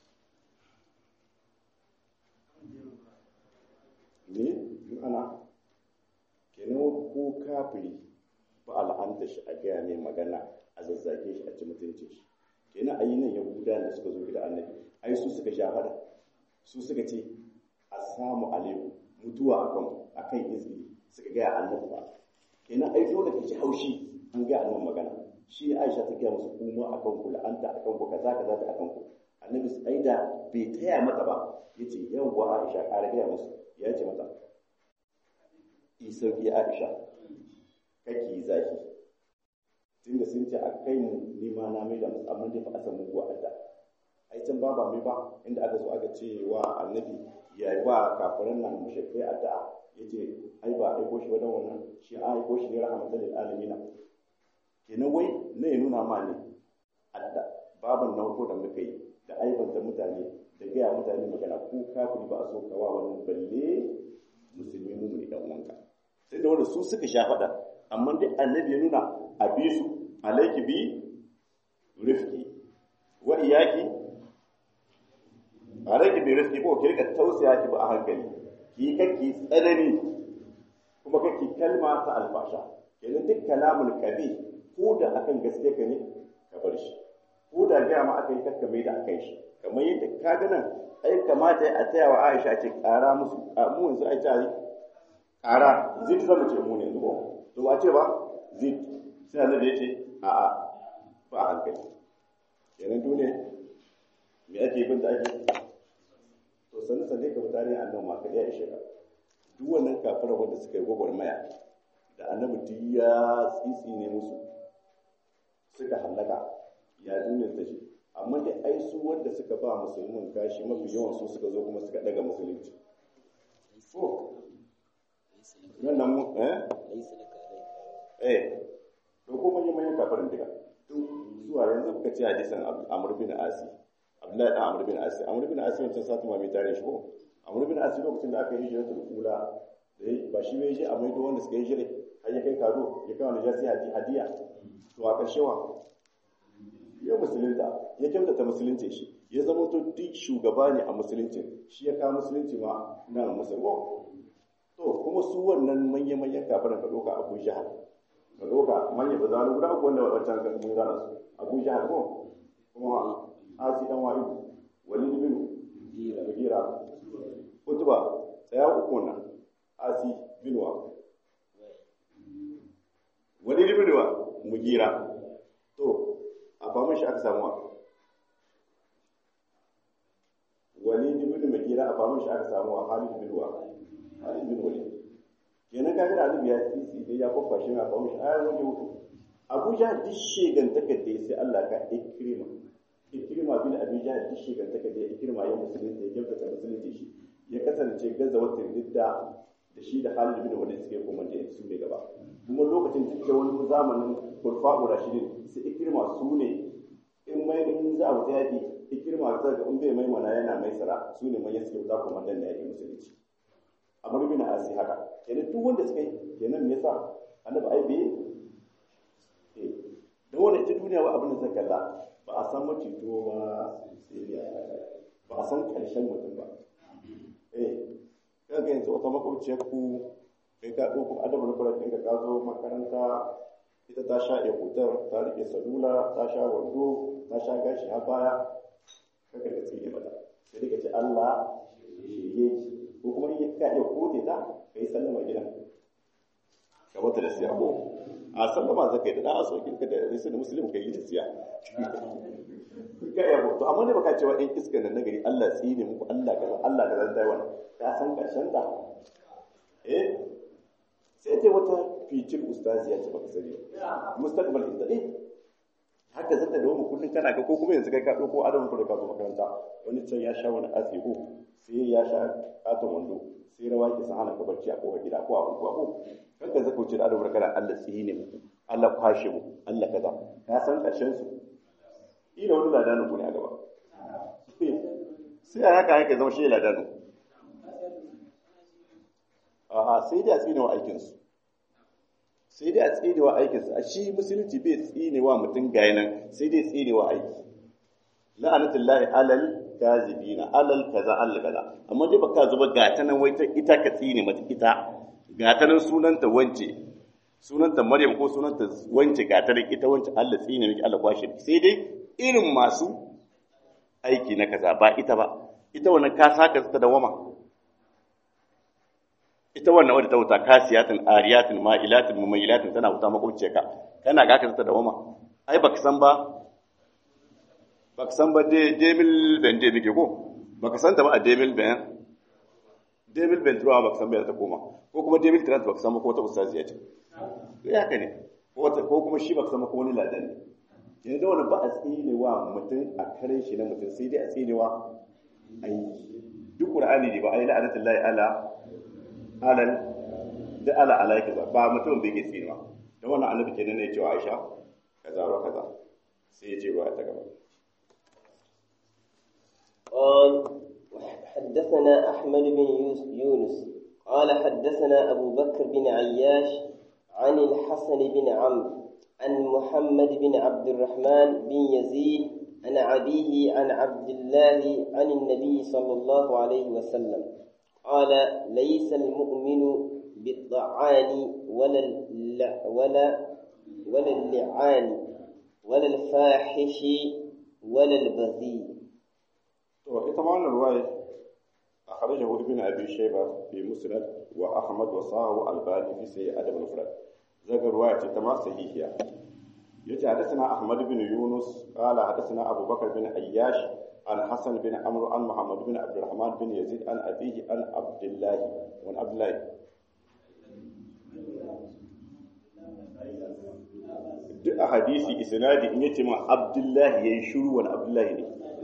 ne ana kenan ko kafiri ba al'anta shi a gaya mai magana a zazzage shi a ci mutuncin shi kenan ayi nan yahuda da suka zo gida annabi ai su suka sha fada su suka ce assalamu alaikum mutuwa akan izini suka gaya annabi ba kenan ai dole ka ji haushi an gaya annabi magana shi Aisha ta gaya musu kuma akan ku la'anta akan ku kaza da akan ku annabi sai da bai taya mata ba yace yawwa Aisha ƙara gaya musu ya ce mata sauki Aisha kake zaki tunda sun ce a kai mu ni ma na mai da musu amma dai fa a samu guwa adda ai can baba mai ba inda aka zo aka ce wa annabi ya yi wa kafiran nan mushrikai addu'a yace ai ba aiko shi wadan wannan shi a aiko shi ne rahmatan lil alamin kenan wai ne ya nuna ma ne adda baban nan ko da muka yi da aibanta mutane da gaya mutane magana ko kafiri ba a so kawa wannan balle musulmi mu ne dan uwanka sai da wanda su suka sha fada amma dai annabi ya nuna a bi su alaiki bi rifki wa iyaki alaiki bi rifki ko ki rika tausaya ki ba a hankali ki kake tsanani kuma kake kalma ta albasha kenan duk kalamul kabi ko da akan gaske ka ne ka bar shi ko da ga ma aka yi kakkamai da akan shi kamar yadda ka ga nan ai kamata a taya wa Aisha ce ƙara musu mu yanzu ai tare ƙara zai zama ce mu ne yanzu ko to ba ce ba zai sai Allah ya ce a'a ba hankali kenan dole me ake bin da ake to sanin sai ka mutane annabi ma ka ya ishe ka duk wannan kafira wanda suka yi gwagwarmaya da annabi duk ya tsitsi ne musu suka halaka ya duniyar ta shi amma da ai su wanda suka ba musulmin gashi mafi yawan su suka zo kuma suka daga musulunci ko nan mu to ko manyan kafirin diga duk zuwa yanzu kuka ce hadisan Amr bin Asi Abdullahi dan Amr bin Asi Amr bin Asi wancan sati ma mai tare shi ko Amr bin Asi lokacin da aka yi hijiratul ula ba shi bai je a maido wanda suka yi hijira har ya kai kado ya kawo najasi hadiya to a ƙarshe wa ya musulunta ya kyautata musulunci shi ya zama to duk shugaba ne a musulunci shi ya kawo musulunci ma nan musulmo to kuma su wannan manya-manyan kafirin ka ɗauka Abu Jahal ka ɗauka manya ba za mu guda uku wanda wancan ka mun gana su Abu Jahal ko kuma Asi dan Wa'idu Walid bin Mughira Utba tsaya uku nan Asi bin Walid bin Mughira to a famin shi aka samu Walid bin Mughira a famin shi aka samu Khalid bin Walid kenan ka ga annabi ya tsisi dai ya kofa shi a famin shi ayi wani hutu Abuja duk shegantaka da sai Allah ka Ikrima bin Abi Jahl duk shegantaka da Ikrima ya musulunci ya kyautata musulunci shi ya kasance gaza wata ridda da shi da Khalid bin Walid suke komanda su ne gaba kuma lokacin duk da wani zamanin Khulafa'ur Rashidin sai Ikrima su ne in za a wuta yaki Ikrima ta ga in bai mai mana yana mai sara su ne mai suke za komanda da yake musulunci Amr bin Asi haka kenan duk wanda suka yi kenan me yasa annabi ai bai da wanda ita duniya ba abin da ta kalla ba a san macito ba sai ba a san karshen mutum ba kaga yanzu wata makwabciyar ku kai ka ɗauko adabul quran ɗin ka zo makaranta ita ta sha ekutar ta rike salula ta sha wando ta sha gashi har baya kaka da tsige mata sai dai ka ce Allah shirye ki ko kuma in ka iya kote ta kai sallama gidan ka bata da siya ko a sallama zaka yi da asokin ka da risu da muslim kai yi da siya ka iya to amma ne baka cewa in iskan nan nagari Allah tsine muku Allah kaza dai wannan ka san karshen ta sai ta wata fitil ustazi ya ce baka sani mustaqbal inda haka zata da mu kullun kana ga ko kuma yanzu kai ka dauko adamu ko ka zo makaranta wani can ya sha wani asihu sai ya sha katon wando sai rawa ki sahana ka barci a kofar gida ko a unguwa ko kanka zaka wuce da adamu kana Allah tsine muku Allah kwashe muku Allah kaza ka san karshen su ila wani ladanin ku ne a gaba sai a haka yake zama shi ladanin sai dai a tsinewa aikinsu sai dai a tsinewa aikinsu a shi musulunci bai tsinewa mutum gaya nan sai dai tsinewa aiki la'anatullahi alal kazibina alal kaza alal kaza amma dai baka zuba gata nan wai ita ka tsine mata ita gata nan sunanta wance sunanta maryam ko sunanta wance gata nan ita wance Allah tsine miki Allah kwashe sai dai irin masu aiki na kaza ba ita ba ita wannan ka saka ta da wama ita wannan wadda ta wuta kasiyatin ariyatin ma'ilatin mumayilatin tana wuta makwabciya ka kana ga ka da wama ai baka san ba demil ben de mike ko baka san ta ba a demil ben truwa baka san ba ta koma ko kuma demil trans baka san ba ko ta ustaziya ce ya haka ne ko kuma shi baka san ba ko wani ladan ne yanzu da wannan ba a tsinewa mutum a karen shi na mutum sai dai a tsinewa aiki duk qur'ani ne ba ai la'anatullahi alal da ala yake ba mutum bai ke tsinewa da wannan annabi kenan ne cewa Aisha kaza wa kaza sai ya ce ba ta gaba قال حدثنا أحمد بن يونس قال حدثنا أبو بكر بن عياش عن الحسن بن عمرو عن محمد بن عبد الرحمن بن يزيد عن أبيه عن عبد الله عن النبي صلى الله عليه وسلم قال ليس المؤمن بالطعان ولا اللعان ولا الفاحش ولا البذيء. ita ma wannan ruwaya akhrajahu ibn abi shayba fi musnad wa ahmad wa sahahu albani fi sahih adab al-mufrad zaga ruwaya ce ta ma sahihiya yace hadathana ahmad bin yunus qala hadathana abu bakr bin ayyash an hasan bin amr an muhammad bin abdurrahman bin yazid an abihi an abdullah wa abdullah duk a hadisi isnadi in yace ma abdullah yayin shiru wa abdullah ne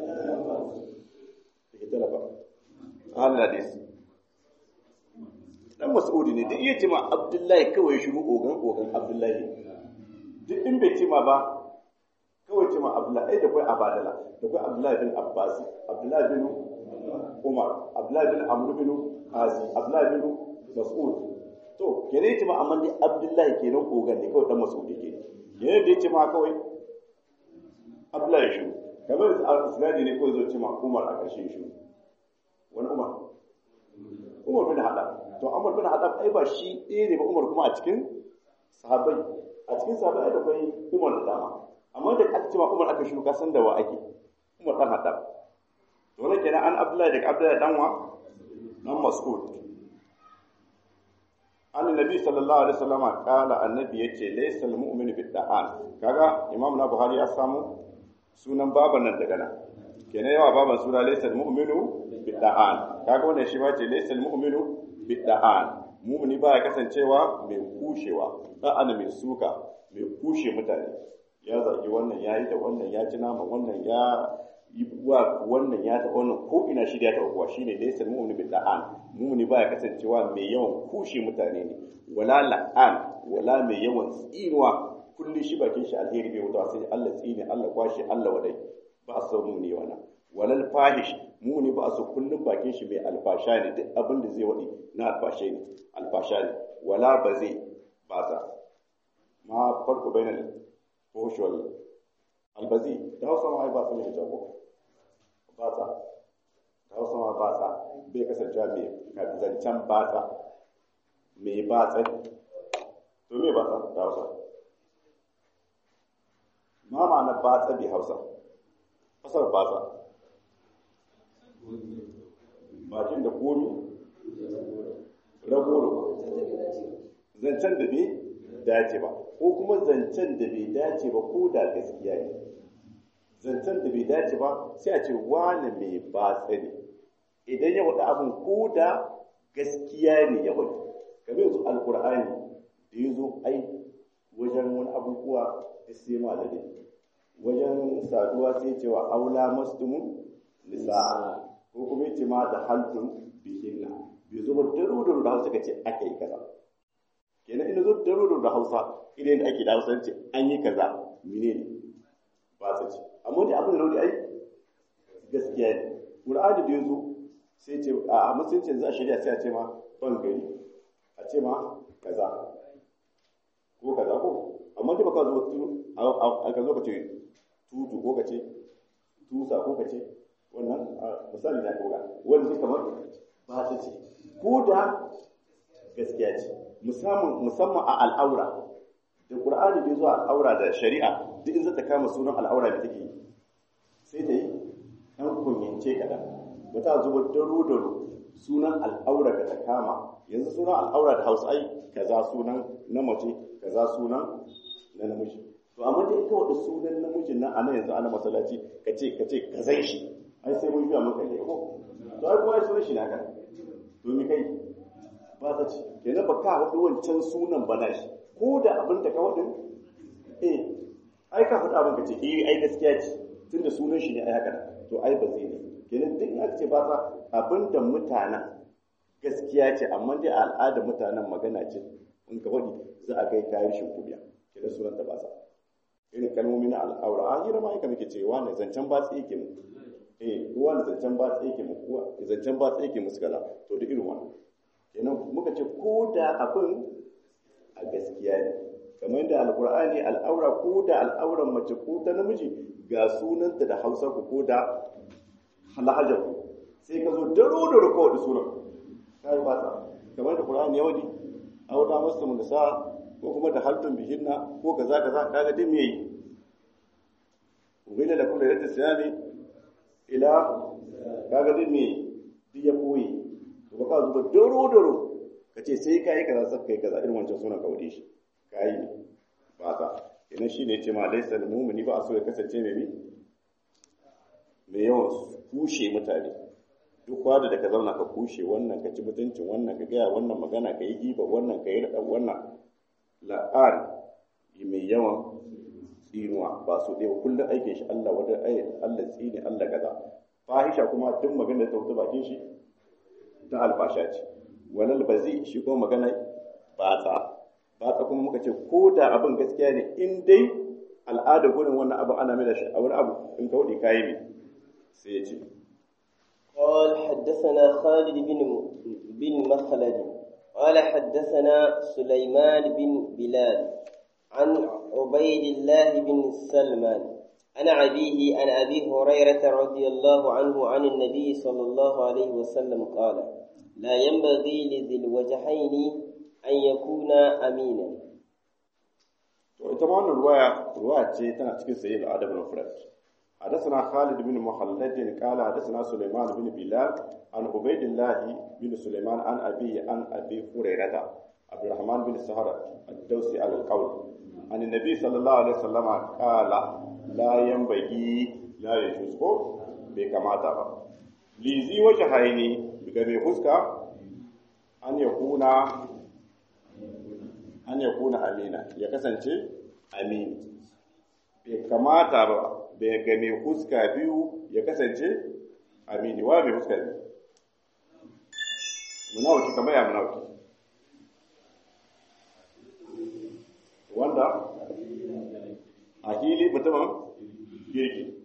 talaba Allah da su dan mas'udi ne da iya ce ma abdullahi kawai shiru ogan abdullahi duk in bai ce ma ba kawai ce ma abdullahi da kai abadala da kai abdullahi bin abbas abdullahi bin umar abdullahi bin amr bin qazi abdullahi bin mas'ud to kene ce ma amma dai abdullahi kenan ogan ne kawai dan mas'udi ke kene da ya ce ma kawai abdullahi shiru kamar al-islami ne kawai zo ce ma umar a ƙarshen shiru wani umar bin haɗab to umar bin haɗab ai ba shi ɗaya ne ba umar kuma a cikin sahabbai da bai umar da dama amma da aka ce ma umar aka shuka san da wa ake umar dan haɗab to ne kenan an abdullahi daga abdullahi dan wa dan mas'ud annabi sallallahu alaihi wasallam kala annabi yace laysa almu'minu bid-da'an kaga imam na buhari ya samu sunan baban nan daga nan kenan yawa baban suna laysa almu'minu bid-da'an kaga wannan shi ma ce laysa almu'minu bid-da'an mu'mini ba ya kasancewa mai kushewa da'ana mai suka mai kushe mutane ya zargi wannan yayi da wannan ya ci nama wannan ya yi wa wannan ya ta wannan ko ina shi da ya ta kuwa shine laysa almu'minu bid-da'an mu'mini ba ya kasancewa mai yawan kushe mutane ne wala la'an wala mai yawan tsinuwa kulli shi bakin shi alheri bai wuta sai Allah tsine Allah kwashi Allah wadai ba su mu ne wannan walal fahish mu ne ba su kullum bakin shi mai alfasha ne duk abin da zai wadi na alfasha ne wala ba zai ba sa ma farko bainal fushwal albazi da Hausa ma ai ba sa ne jago ba sa da Hausa ma ba sa bai kasance mai zancen ba sa mai ba sa to me ba sa da Hausa ma ma'ana ba sa bi Hausa fasar ba sa bakin da komi ragoro zancen da bai dace ba ko kuma zancen da bai dace ba ko da gaskiya ne zancen da bai dace ba sai a ce wane mai batsa ne idan ya wada abin ko da gaskiya ne ya wada kamar yanzu alkur'ani da ya zo ai wajen wani abubuwa da sai ma da wajen saduwa sai cewa aula masdumun nisa'a ko kuma yace ma da haltun bihinna bai zo ba darudaru da Hausa kace aka yi kaza kenan ina zo darudaru da Hausa idan da ake da Hausa ce an yi kaza menene ba sa ce amma dai abin da raudi ai gaskiya ne Qur'ani da yazo sai ce a musulunci za a shari'a sai a ce ma ban gari a ce ma kaza ko kaza ko amma dai baka zo aka zo ka ce tutu ko ka ce tusa ko ka ce wannan misali na koga wanda kamar ba ta ce ko da gaskiya ce musamman a al'aura da Qur'ani bai zo al'aura da shari'a duk in zata kama sunan al'aura da take sai ta yi dan kunyance kadan wata zuwa daro sunan al'aura da ta kama yanzu sunan al'aura da Hausa ai kaza sunan na mace kaza sunan na namiji to amma dai ita wanda sunan namijin nan ana yanzu ana masallaci kace kazai shi ai sai mun biya maka ne ko to ai kuma sunan shi naka to mi kai ba ta ci kenan ba ka wadi wancan sunan bana shi ko da abin da ka wadin ai ka faɗa abin ka ce ai gaskiya ce tunda sunan shi ne ai haka to ai ba zai ne kenan duk in aka ce ba sa abin da mutanen gaskiya ce amma dai al'adar mutanen magana ce in ka wadi za a kai kayan shi kubiya kenan sunan ta ba sa irin kalmomi na al'aura a hira ma aika muke cewa ne zancen ba tsaye ke mu kowa da zancen ba tsaye ke mu kowa zancen ba tsaye ke musu kaza to da irin wannan kenan muka ce ko da abin a a gaskiya ne kamar yadda alqur'ani al'aura ko da al'auran mace ko ta namiji ga sunanta da Hausa ko da lahajar sai ka zo daro ko da sunan kai ba ta kamar da qur'ani ya wadi auda muslimun da sa ko kuma da haltun bihinna ko kaza kaga din me yi ubila da kullu yadda siyami ila kaga din me duk ya koyi to ka zuba daro kace sai kai kaza sai kai kaza irin wancan sunan kaudi shi kai ne ba ta kenan shine ce ma laysa lil mu'mini ba so ya kasance mai yawan kushe mutane duk kwada da ka zauna ka kushe wannan ka ci mutuncin wannan ka gaya wannan magana ka yi giba wannan ka yi raɗa wannan la'ar mai yawan tsinuwa ba su ɗaya kullum aikin shi Allah wadda Allah tsini Allah gaza fahisha kuma duk magana ta wuta bakin shi ta alfasha ce walal bazi shi kuma magana batsa kuma muka ce ko da abin gaskiya ne in dai al'ada gurin wannan abin ana mai da shi a wani abu in ka wuce kayi ne sai ya ce قال حدثنا خالد بن مخلد قال حدثنا سليمان بن بلال عن عبيد الله بن سلمان عن أبيه عن أبي هريرة رضي الله عنه عن النبي صلى الله عليه وسلم قال لا ينبغي لذي الوجهين أن يكون أمينا. وإتمام رواية تنا تكون سيد الأدب المفرد. حدثنا خالد بن مخلد قال حدثنا سليمان بن بلال عن عبيد الله بن سليمان عن أبي هريرة عبد الرحمن بن سهر الدوسي على القول عن النبي صلى الله عليه وسلم قال لا ينبغي لا يجوز بكما تبع لذي وجهين بكما فسكا أن يكون أمينا يكسنشي أمين بكما تبع bai ga mai huska biyu ya kasance amini wa mai huska biyu munawaki kamar ya munawaki wanda a hili mutumin girki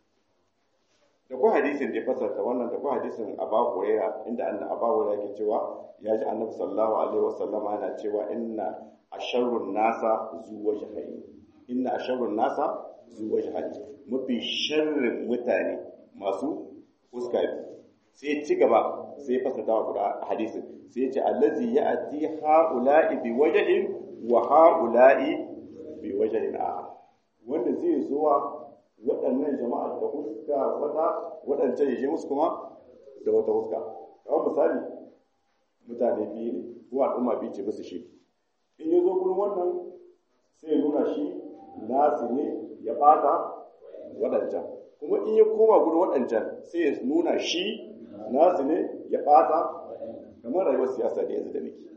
da kuwa hadisin da ya fasarta wannan da kuwa hadisin Abu Hurairah inda Abu Hurairah yake cewa ya ji Annabi sallallahu alaihi wasallama yana cewa inna asharrun nasa zuwajhayn inna asharrun nasa zuwajhayn mafi sharrin mutane masu fuska biyu sai ci gaba sai fasarta wa guda hadisin sai ya ce allazi ya'ti ha'ula'i bi wajhin wa ha'ula'i bi wajhin akhar wanda zai zuwa waɗannan jama'a da huska waɗancan yaje musu kuma da wata huska kamar misali mutane biyu ne ko al'umma biyu ce musu shi in ya zo gurin wannan sai ya nuna shi nasu ne ya ɓata waɗancan kuma in ya koma gurin waɗancan sai ya nuna shi nasu ne ya ɓata kamar rayuwar siyasa da yanzu da muke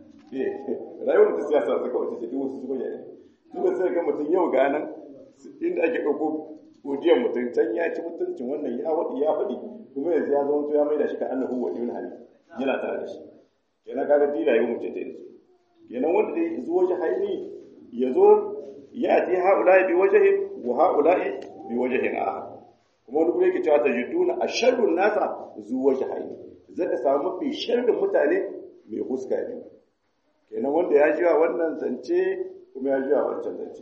rayuwar da siyasa suka wace ce duk wasu su bayyana tunda sai ga mutum yau ga nan inda ake ɗauko godiyar mutum can ya ci mutuncin wannan ya faɗi kuma yanzu ya zama ya mai da shi ka annahu wa ibn hali yana tare da shi kenan kaga dila yau mutum ta yanzu kenan wanda dai zuwa jahaili ya zo ya ti haula'i bi wajhin wa haula'i bi wajhin akhar kuma wani kuma yake cewa tajiduna asharrun nasa zuwa jahaili zaka samu mafi sharrin mutane mai huska biyu kenan wanda ya jiwa wannan zance kuma ya jiwa wancan zance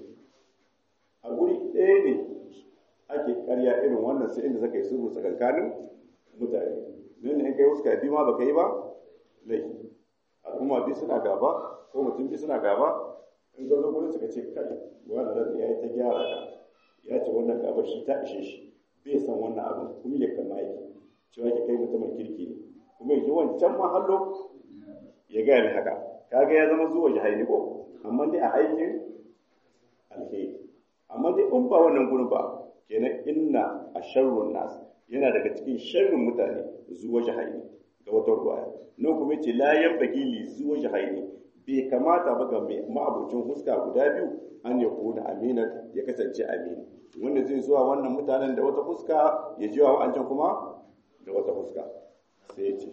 a guri ɗaya ne ake karya irin wannan sai inda zaka yi sulhu tsakankanin mutane nan ne in kai huska biyu ma baka yi ba laifi al'umma biyu suna gaba ko mutum biyu suna gaba in ga gurin suka ce kai wannan ya yi ta gyara ka ya ce wannan gabar shi ta ishe shi bai san wannan abin kuma ya kama yake cewa ke kai mutumin kirki ne kuma yake wancan ma hallo ya gaya mai haka kaga ya zama zuwa jahili ko amma dai a aikin alheri amma dai in ba wannan gurin ba kenan inna asharrun nas yana daga cikin sharrin mutane zuwa jahili ga wata ruwaya no kuma ce la yanbaghi li zuwa jahili bai kamata ba ga ma'abucin huska guda biyu an ya kuna aminan ya kasance amini wanda zai zuwa wannan mutanen da wata huska ya jiwa wa'ancan kuma da wata huska sai ya ce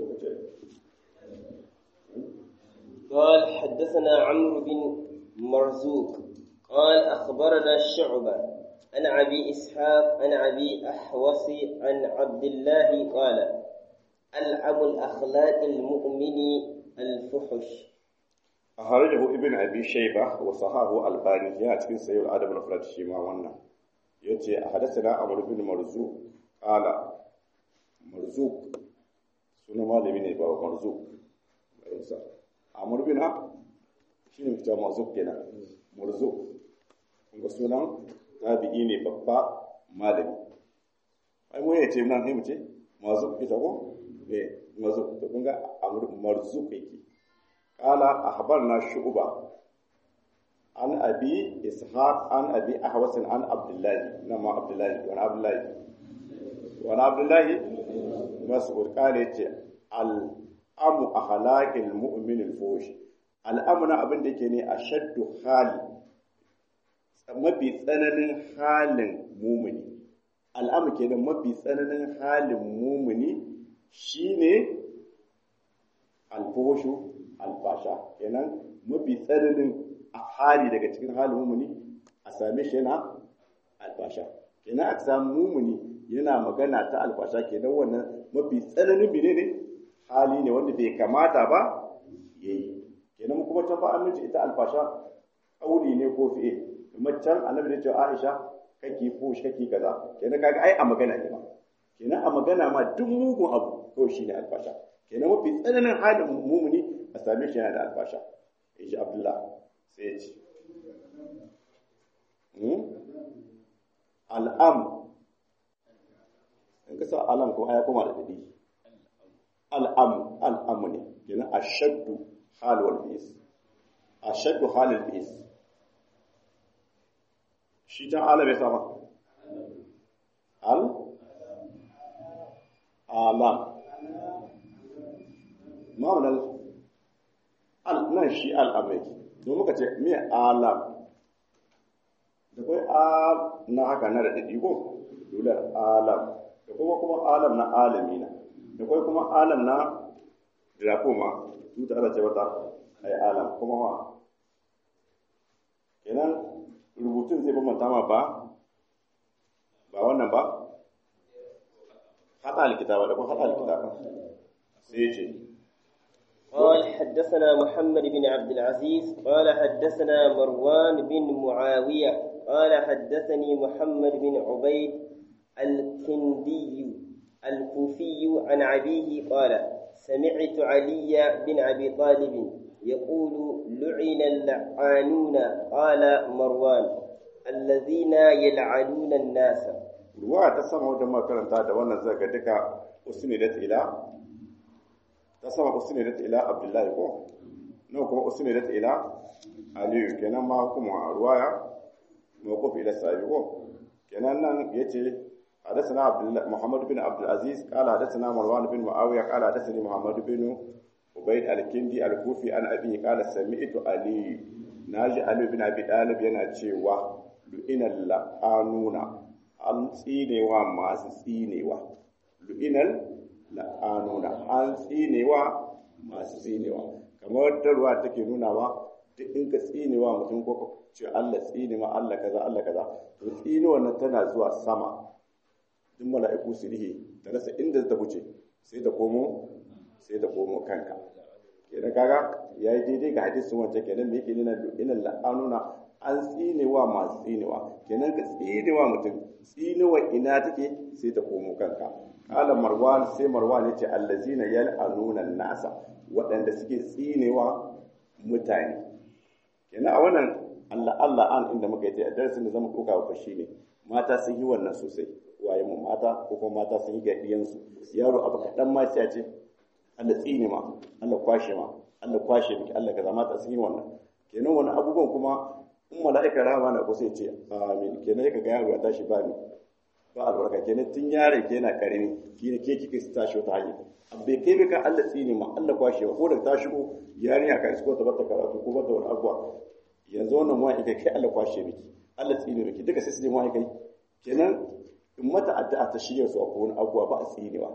قال حدثنا عمرو بن مرزوق قال أخبرنا الشعبة عن أبي إسحاق عن أبي أحوص عن عبد الله قال ألعب الأخلاق المؤمن الفحش akhrajahu ibn abi shayba wa sahahu albani ya cikin sahih al-adab al-mufrad shi ma wannan yace hadathana amr ibn marzuq qala marzuq sunan malami ne ba marzuq ayyansa amr ibn shine mutum marzuq kenan marzuq kuma sunan tabi'i ne babba malami ai mu yace nan ne mu ce marzuq ita ko marzuq to kun ga amr marzuq yake قال أخبرنا شعبة عن أبي إسحاق عن أبي أحوص عن عبد الله نما عبد الله وعن عبد الله مسعود قال الأم أخلاق المؤمن الفوش الأمر أبن دكني أشد حال mafi tsananin halin mumuni al'amur kenan mafi tsananin halin mumuni shine alfoshu alfasha kenan mafi tsananin hali daga cikin halin mumuni a same shi yana alfasha kenan a samu mumuni yana magana ta alfasha kenan wannan mafi tsananin menene hali ne wanda bai kamata ba yayi kenan kuma ta fa amince ita alfasha kauli ne ko fi'e kuma can annabi da cewa Aisha kake fush kake kaza kenan kaga ai a magana ne ba kenan a magana ma duk mugun abu kawai shine alfasha kenan mafi tsananin halin mumuni a same shi yana da alfasha yaji Abdullah sai ya ce al'am in ka sa alam kuma ya koma da dadi al'am ne kenan ashaddu halul bis ashaddu halul bis shi ta ala bai sama alam ma'amunan nan shi al'amai don muka ce mai alam da kai na haka na da ɗaɗi ko dole alam da kuma alam na alamina da kai kuma alam na drapoma tuta ala ce wata ai alam kuma ma kenan rubutun zai bambanta ma ba wannan ba hada alkitaba da kuma hada alkitaba sai ce قال حدثنا محمد بن عبد العزيز قال حدثنا مروان بن معاوية قال حدثني محمد بن عبيد الكندي الكوفي عن أبيه قال سمعت علي بن أبي طالب يقول لعن اللعانون قال مروان الذين يلعنون الناس ruwa ta sama wajen makaranta da wannan zaka duka usnidat ila abdullahi ko no kuma usnidat ila ali kenan ma kuma ruwaya mawquf ila sahabi ko kenan nan yace حدثنا عبد الله محمد بن عبد العزيز قال حدثنا مروان بن معاوية قال حدثني محمد بن عبيد الكندي الكوفي عن أبيه قال سمعت علي ناجي علي بن أبي طالب yana cewa lu'inal la'anuna an tsinewa masu tsinewa lu'inal la'anuna an tsinewa masu tsinewa kamar da ruwa take nunawa duk in ka tsinewa mutum ko ka ce Allah tsinewa Allah kaza to tsinewa nan tana zuwa sama duk mala'iku su rihe ta rasa inda ta wuce sai da komo kanka kenan kaga yayi daidai ga hadisin wancan kenan me yake nuna inal la'anuna an tsinewa masu tsinewa kenan ka tsinewa mutum tsinewa ina take sai ta komo kanka qala marwan sai marwan yace allazina yal'anuna nasa waɗanda suke tsinewa mutane kenan a wannan Allah an inda muka yi a darasin da zamu ɗauka wa shine mata sun yi wannan sosai waye mu mata ko kuma mata sun yi ga diyansu yaro abu kaɗan ma sai a ce Allah tsine ma Allah kwashe miki Allah kaza mata sun yi wannan kenan wani abubuwan kuma in mala'ika rahama na ko sai ce amin kenan ka ga yaro ya tashi ba ni ba albarka kenan tun yare ke yana karami ke kike tashi wata hanya bai kai bai ka Allah tsine ma Allah kwashe ko da ta shigo yarinya ka isko ta bata karatu ko bata wani abuwa yanzu wannan mu kai Allah kwashe miki Allah tsine miki duka sai su je mu kai kenan in mata addu'a ta shirya su a kowane abuwa ba a tsinewa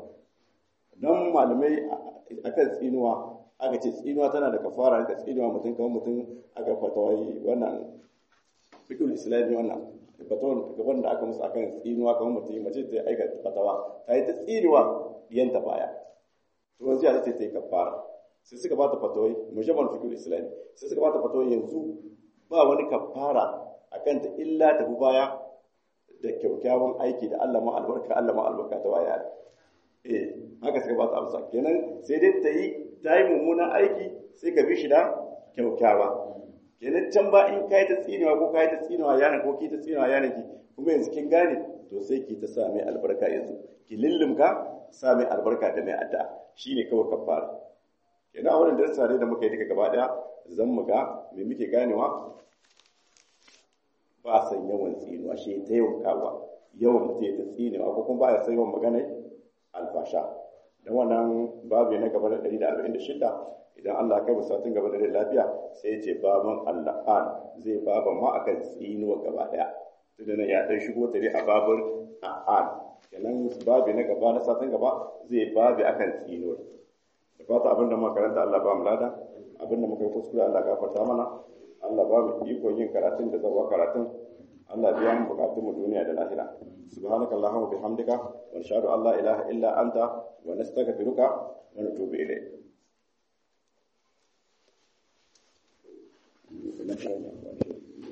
don malamai akan tsinuwa aka ce tsinuwa tana da kafara da tsinuwa mutum kamar mutum aka fatawai wannan fikul islami wannan fatawan gaban da aka musu akan tsinuwa kamar mutum mace ta aika fatawa ta yi ta tsinuwa diyanta baya to wanzu ya ce ta yi kafara sai suka bata fatawai mujammal fiqh islami sai suka bata fatawai yanzu ba wani kafara akan ta illa ta baya da kyaukyawan aiki da Allah ma albarka ta waya haka suka bata amsa kenan sai dai ta yi mummunan aiki sai ka bi shi da kyaukyawa kenan can ba in kai ta tsinewa ko kai ta tsinewa yana ko ki ta tsinewa yana ki kuma yanzu kin gane to sai ki ta sa mai albarka yanzu ki lillumka sa mai albarka da mai adda shine kawai kafara kenan a wannan darasa da muka yi duka gaba daya zan mu ga me muke ganewa ba san yawan tsinewa shi ta yawan kawa yawan mutum ta tsinewa ko kuma ba ya san yawan magana alfasha da wannan babu na gaba da 146 idan Allah kai musatun gaba da lafiya sai ya ce baban Allah'an zai baban ma akan tsinuwa gaba daya tunda nan ya dan shigo tare a babun a'an kenan babu na gaba na satin gaba zai babu akan tsinuwa da fata abinda muka karanta Allah ba mu lada abinda muka yi kuskure Allah gafarta mana Allah ba mu iko yin karatun da zawa karatun Allah biya mu bukatun mu duniya da lahira subhanakallahumma bihamdika wa nashhadu an la ilaha illa anta wa nastaghfiruka wa natubu ilayk